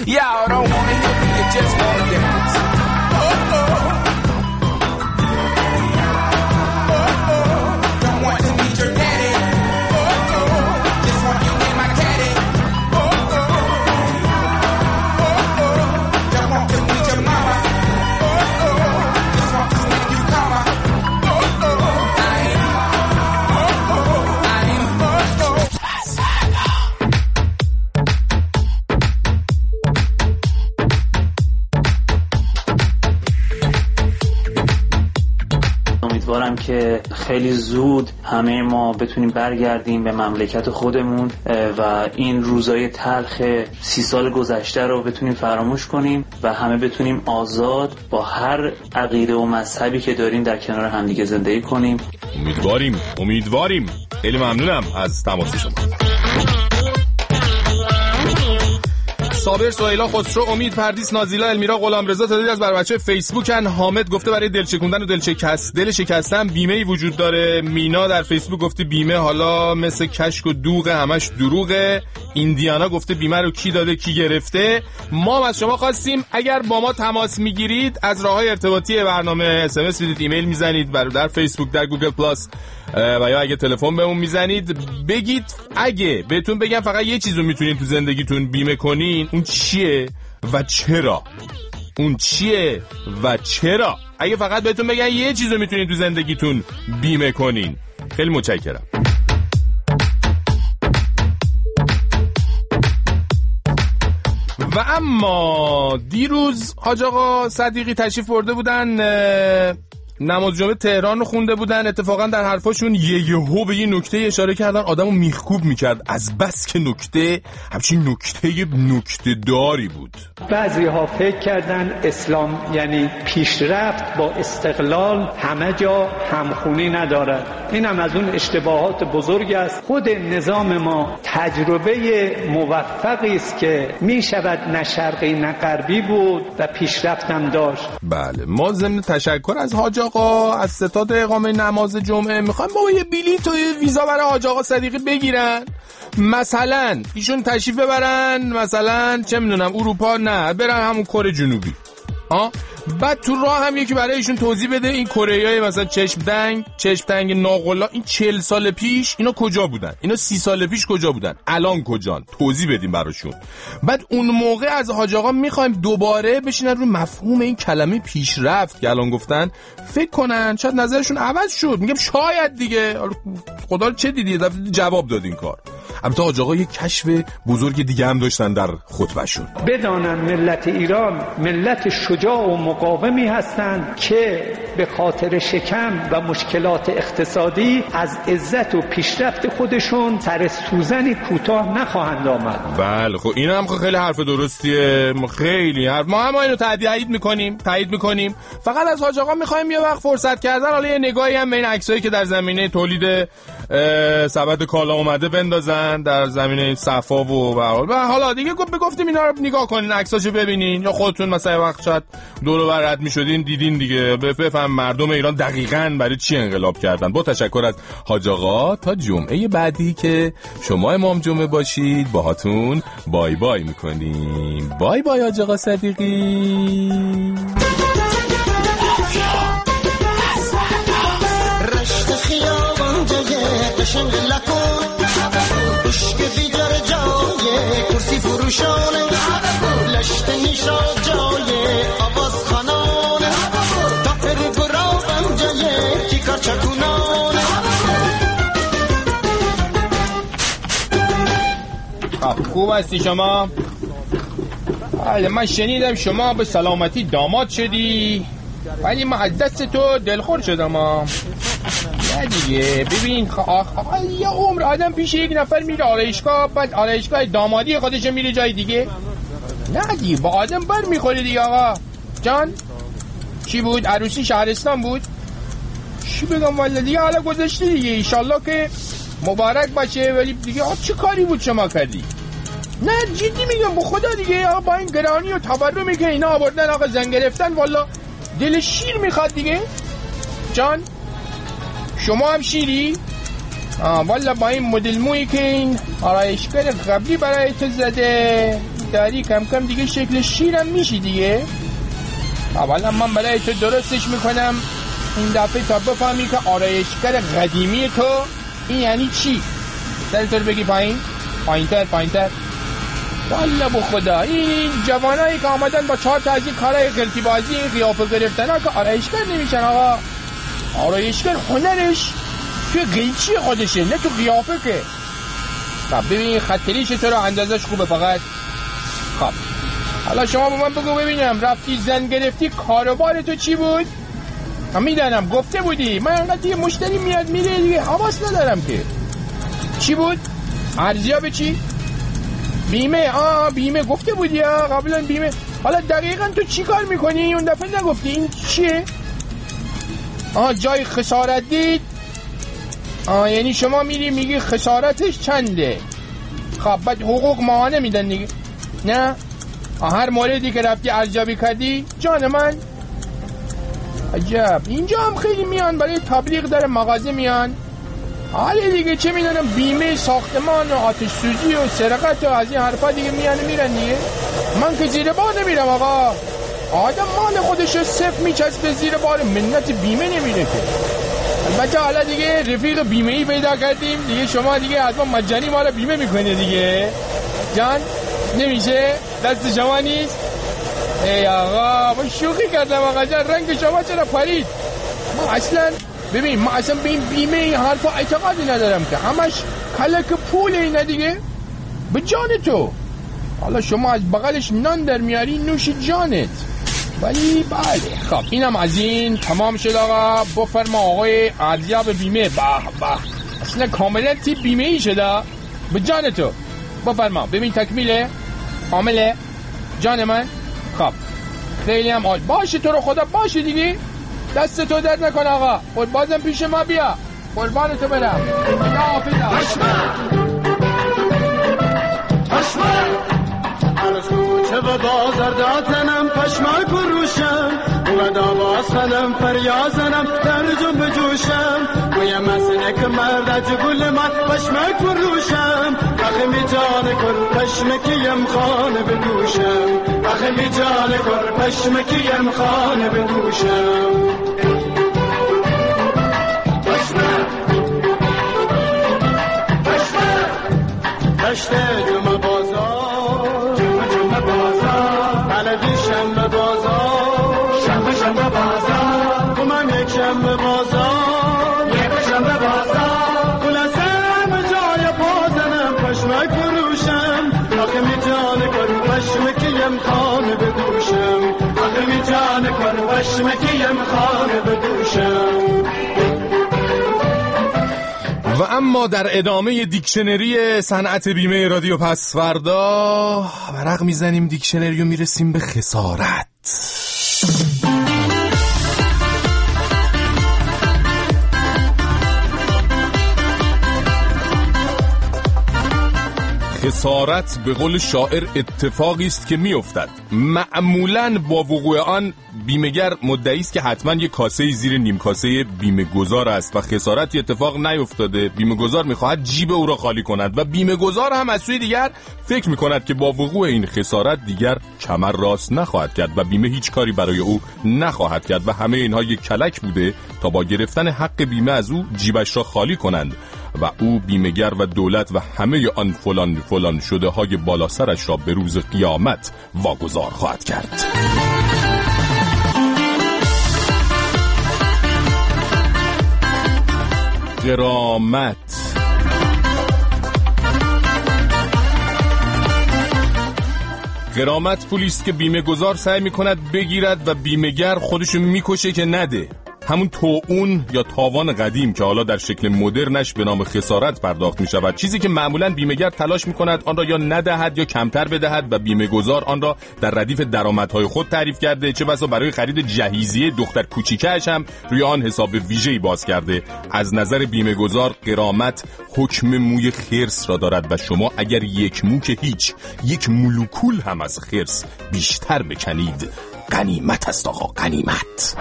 امیدوارم که خیلی زود همه ما بتونیم برگردیم به مملکت خودمون و این روزای تلخ 30 سال گذشته رو بتونیم فراموش کنیم و همه بتونیم آزاد با هر عقیده و مذهبی که داریم در کنار همدیگه زندگی کنیم. امیدواریم. خیلی ممنونم از تماس شما. صابر، سهیلا، خسرو، امید، پردیس، نازیلا، المیرا، غلامرضا تعدادی از بر بچه فیسبوکن. حامد گفته برای دل شکوندن و دل شکستن بیمه‌ای وجود داره. مینا در فیسبوک گفته بیمه حالا مثل کشک و دوغ، همش دروغه. ایندیانا گفته بیمه رو کی داده کی گرفته. ما از شما خواستیم اگر با ما تماس میگیرید از راههای ارتباطی برنامه اس میدید، ایمیل میزنید، در فیسبوک، در گوگل پلاس و یا اگه تلفن بهمون میزنید بگید اگه بهتون بگم فقط یه چیزو میتونین تو زندگیتون بیمه کنین اون چیه و چرا. اگه فقط بهتون بگن یه چیزو میتونین تو زندگیتون بیمه کنین. خیلی متشکرم. و اما دیروز حاج آقا صدیقی تشریف برده بودن، نماز جمعه تهران رو خونده بودن. اتفاقا در حرفاشون یهو به یه نکته اشاره کردن آدمو میخکوب میکرد، از بس که نکته همچین نکته داری بود. بعضی ها فکر کردن اسلام یعنی پیشرفت با استقلال همه جا همخونی ندارد. این هم از اون اشتباهات بزرگ است. خود نظام ما تجربه موفقی است که میشود نه شرقی نه غربی بود و پیشرفت هم داشت. بله، ما ضمن تشکر از حاج آقا از ستاد اقامه نماز جمعه میخوایم بابا یه بلیط و ویزا برای حاج آقا صدیقی بگیرن، مثلا ایشون تشریف ببرن مثلا چه میدونم اروپا، نه برن همون کره جنوبی. بعد تو راه هم یکی برای ایشون توضیح بده این کره‌ای مثلا چشم تنگ ناقلا این 40 سال پیش اینا کجا بودن، اینا 30 سال پیش کجا بودن، الان کجان، توضیح بدیم براشون. بعد اون موقع از حاج آقا میخوایم دوباره بشینن رو مفهوم این کلمه پیشرفت که الان گفتن فکر کنن، شاید نظرشون عوض شد. میگم شاید دیگه، خدا رو چه دیدی جواب داد این کار. البته حاج آقا یک کشف بزرگ دیگه هم داشتن در خطبهشون. بدانن ملت ایران ملت شجاع و مقاومی هستند که به خاطر شکم و مشکلات اقتصادی از عزت و پیشرفت خودشون سر سوزنی کوتاه نخواهند آمد. بله خب این هم خیلی حرف درستیه، خیلی حرف. ما هم اینو تایید میکنیم. فقط از حاج آقا میخوایم یه وقت فرصت کردن حالا یه نگاهی هم به این عکسایی که در زمینه تولید سبد کالا اومده بندازن، در زمینه صفا و حالا دیگه گفتیم اینا رو نگاه کنین، عکساشو ببینین، یا خودتون مثلا وقت شاید دور و بر رد میشدین دیدین دیگه، بفهم مردم ایران دقیقاً برای چی انقلاب کردن. با تشکر از حاج آقا، تا جمعه بعدی که شما امام جمعه باشید باهاتون بای بای میکنیم. بای بای حاج آقا صدیقی. قشنگ لکن عشق بیدار جای کرسی فروشانه لشت نیشا جای آواز خانانه تافر گرابم جای کیکار چکونانه. خوب هستی شما؟ بله من شنیدم شما به سلامتی داماد شدی، ولی من از دست تو دلخور شدم. نه دیگه ببین یه عمر آدم پیش یک نفر میره آرایشگاه، بعد آرایشگاه دامادی خودش میره جای دیگه. نه دیگه با آدم بر میخوره دیگه. آقا جان چی بود؟ عروسی شهرستان بود؟ چی بگم والا دیگه، حالا گذشته دیگه، ایشالله که مبارک باشه. ولی دیگه چه کاری بود شما کردی؟ نه جدی میگم به خدا دیگه، آقا با این گرانی و تورمی که اینا آوردن آقا زن گرفتن، والا دل شیر میخواد دیگه. جان شما هم شیری؟ والا با این مدل مویی که این آرایشگر قبلی برای تو زده داری کم کم دیگه شکل شیرم میشی دیگه. والا من برای تو درستش میکنم این دفعه تا بفهمی که آرایشگر قدیمی تو این یعنی چی. سرتو رو بگی پایینتر. والا به خدا این جوانایی که آمدن با 4 تا از این کارهای قلتی بازی این قیافه گرفتن ها که آرایشگر نمیشن. آقا آرایشگر هنرش توی قیچی خودشه، نه تو قیافه که. خب ببین خطریش تو رو اندازش خوبه فقط. خب حالا شما با من بگو ببینم، رفتی زن گرفتی کاروبار تو چی بود؟ من میدانم گفته بودی، من انقدر یه مشتری میاد میره دیگه حواس ندارم که. چی بود؟ ارزیاب چی؟ بیمه. بیمه گفته بودی قبلا بیمه. حالا دقیقاً تو چی کار میکنی؟ اون دفعه نگفتی این چیه؟ جای خسارت دید؟ یعنی شما میری میگی خسارتش چنده. خب بعد حقوق ماهانه میدن دیگه؟ نه هر موردی که رفتی ارزیابی کردی؟ جان من عجب. اینجا هم خیلی میان برای تبلیغ در مغازه میان. حالا دیگه چه میدونم بیمه ساختمان و آتش سوزی و سرقت و از این حرفا دیگه میان میرن دیگه. من که زیر بار نمیرم آقا. آدم مال خودشو صفر میچسبه زیر بار، منت بیمه نمیره که. البته حالا دیگه رفیق بیمه‌ای پیدا کردیم دیگه، شما دیگه از ما مجانی ما رو بیمه میکنه دیگه. جان نمیشه؟ دست شما نیست؟ ای آقا من شوخی کردم آقا جان، رنگ شما چرا پرید؟ ما اصلا ببین ما اصلا به این بیمه این حرفا اعتقادی ندارم که همش کلک پول اینه دیگه. به جان تو حالا شما از بغلش نان در میاری نوش جانت. ولی بله خب اینم از این تمام شد آقا. بفرما آقای ارزیاب بیمه. به اصلا کاملا تیپ بیمه ای شده. به جان تو بفرما. ببین تکمیله کامله جان من. خب خیلی هم عالی باشه، تو رو خدا باشه دیگه، دست تو درد نکن آقا. خود بازم پیش ما بیا، قربان تو برم. چه و بازار داتنم پشمک و روشم و داواز خدم فریازنم در جنب جوشم گویم مسنه که مرد جگل من پشمک و روشم وقت می جان کن پشمکیم خانه بدوشم وقت آخه بی جان کر پشمکیم خانه بدوشم دشت جمعه بازار جمعه بازار بلدی شنبه بازار شنبه بازار من یک شنبه بازار یک شنبه بازار خلاصم جای بازنم پشمک فروشم آخه می جان کن پشمکیم خانه بدوشم آخه می جان کن پشمکیم خانه بدوشم. و اما در ادامه دیکشنری صنعت بیمه رادیو پس فردا ورق میزنیم دیکشنری و میرسیم به خسارت. خسارت به قول شاعر اتفاقی است که میافتد. معمولاً با وقوع آن بیمه‌گر مدعی است که حتما یک کاسه زیر نیم کاسه بیمه گذار است و خسارتی اتفاق نیفتاده. بیمه گذار میخواهد جیب او را خالی کند و بیمه گذار هم از سوی دیگر فکر میکند که با وقوع این خسارت دیگر کمر راست نخواهد کرد و بیمه هیچ کاری برای او نخواهد کرد و همه اینها یک کلک بوده تا با گرفتن حق بیمه از او جیبش را خالی کنند و او بیمه‌گر و دولت و همه آن فلان شده های بالا سرش را به روز قیامت واگذار خواهد کرد. غرامت. غرامت پولی است که بیمه گذار سعی می‌کند بگیرد و بیمه‌گر خودشو میکشه که نده. همون طاعون یا تاوان قدیم که حالا در شکل مدرنش به نام خسارت پرداخت می شود، چیزی که معمولاً بیمه‌گر تلاش می کند آن را یا ندهد یا کمتر بدهد و بیمه گذار آن را در ردیف درآمدهای خود تعریف کرده، چه بسا برای خرید جهیزیه دختر کوچیکش هم روی آن حساب ویژه‌ای باز کرده. از نظر بیمه گذار غرامت حکم موی خرس را دارد و شما اگر یک مو که هیچ، یک مولکول هم از خرس بیشتر بکنید غنیمت است آقا، غنیمت.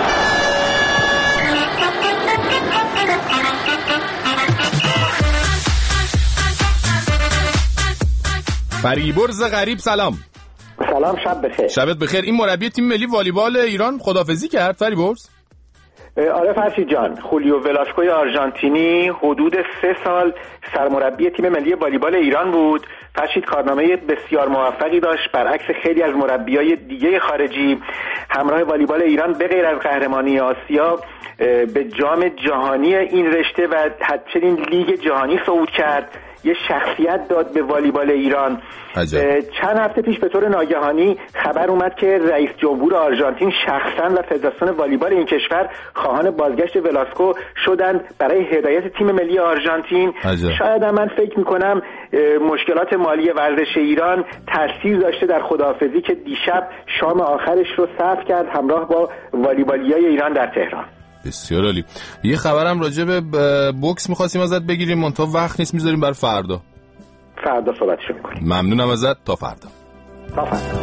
فریبرز غریب سلام. سلام، شب بخیر. شبت بخیر. این مربی تیم ملی والیبال ایران خداحافظی کرد فریبرز؟ آره فرشید جان، خولیو ولاسکوی آرژانتینی حدود 3 سال سرمربی تیم ملی والیبال ایران بود. فرشید کارنامه بسیار موفقی داشت، برعکس خیلی از مربیای دیگه خارجی. همراه والیبال ایران به غیر از قهرمانی آسیا به جام جهانی این رشته و همچنین لیگ جهانی صعود کرد. یه شخصیت داد به والیبال ایران. چند هفته پیش به طور ناگهانی خبر اومد که رئیس جمهور آرژانتین شخصا و فدراسیون والیبال این کشور خواهان بازگشت ولاسکو شدند برای هدایت تیم ملی آرژانتین. شاید هم من فکر میکنم مشکلات مالی ورزش ایران تاثیر داشته در خداحافظی که دیشب شام آخرش رو صرف کرد همراه با والیبالیای ایران در تهران. بسیار عالی. یه خبرم راجع به بوکس می‌خواستیم ازت بگیریم، منتها وقت نیست، می‌ذاریم برای فردا. فردا صحبتشو می‌کنیم. ممنونم ازت. تا فردا. تا فردا.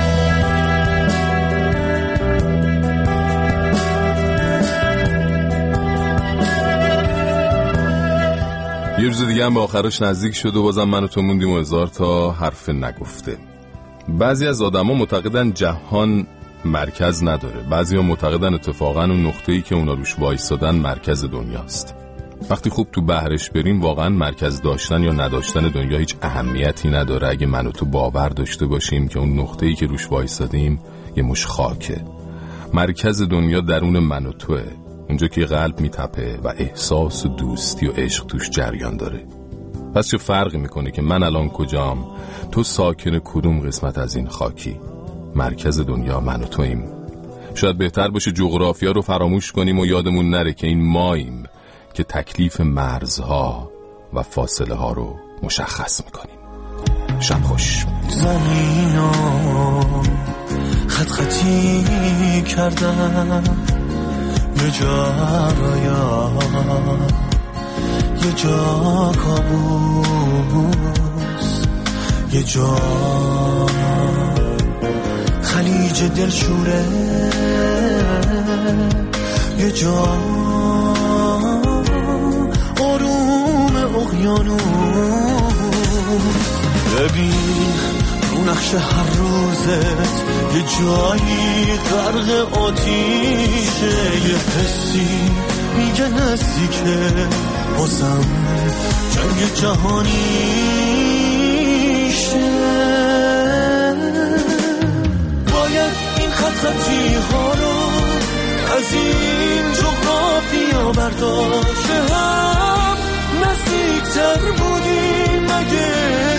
یه روز دیگه هم به آخرش نزدیک شد و بازم من و تو موندیم و هزار تا حرف نگفته. بعضی از آدما معتقدن جهان مرکز نداره، بعضی ها معتقدن اتفاقا اون نقطه‌ای که اونا روش وایسادن مرکز دنیاست. وقتی خوب تو بحرش بریم واقعا مرکز داشتن یا نداشتن دنیا هیچ اهمیتی نداره اگه من و تو باور داشته باشیم که اون نقطه‌ای که روش وایسادیم یه مش خاکه. مرکز دنیا درون من و توه، اونجا که قلب میتپه و احساس و دوستی و عشق توش جریان داره. پس چه فرقی میکنه که من الان کجام، تو ساکن کدوم قسمت از این خاکی؟ مرکز دنیا من و توییم. شاید بهتر باشه جغرافیا رو فراموش کنیم و یادمون نره که این ماییم که تکلیف مرزها و فاصله ها رو مشخص میکنیم. شب خوش. زمینو خط خطی کردم یه جایا، یه جا کابوس، یه جا خلیج دلشوره، یه جا آروم اقیانوس. ببین رو نقش نقش هر روزت یه جایی غرق آتیشه، یه حسی میگه نزدیکه بازم جنگ جهانیشه. باید این خطی ها رو از این جغرافیا برداشت، هم نزدیکتر بودیم مگه